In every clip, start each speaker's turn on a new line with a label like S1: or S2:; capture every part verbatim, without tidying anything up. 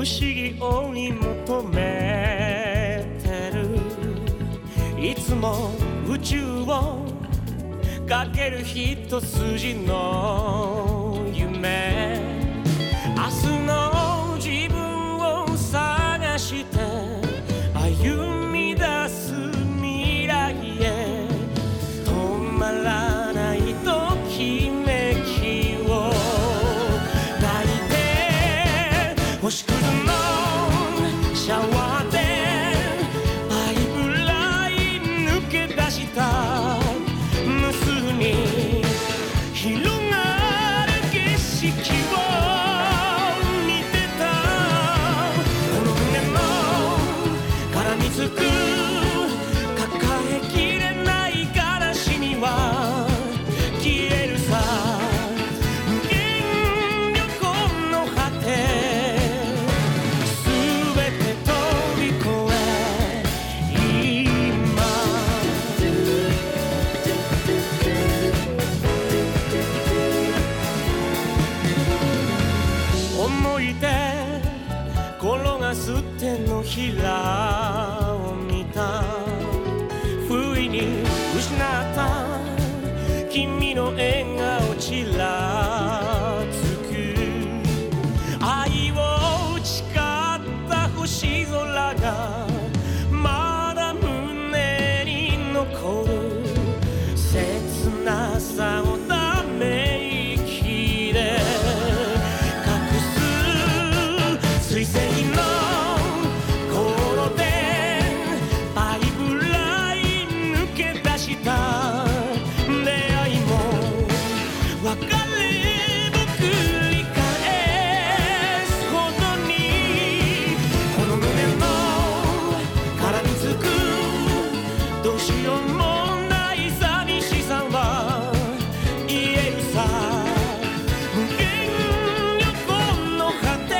S1: 思議を追い求めてる。いつも宇宙をかける一筋の夢。明日の自分を探して歩み出す未来へ。止まらないときめきを抱いて、星屑のシャワーでパイプライン抜け出した無数に広がる景色を見てた。この胸の絡みつく抱えきれない悲しみは消えるさ。無限旅行の果て、全て飛び越え今。思い出転がす手のひらを見た。不意に失った君の笑顔ちらつく。愛を誓った星空がまだ胸に残る。切なさをため息で水星の頃でパイプライン抜け出した出会いも別れを繰り返すほどに、この胸の絡みつくどうしようもない寂しさは言えるさ。無限旅行の果て、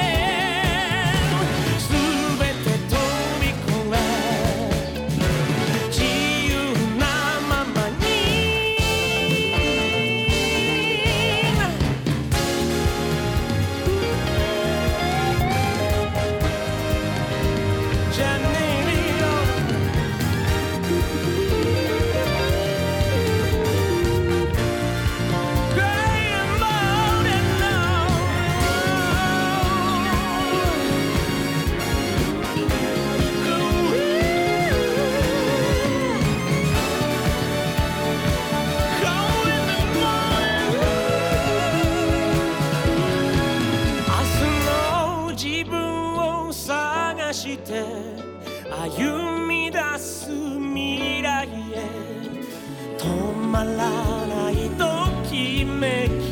S1: して歩み出す未来へ。止まらないときめき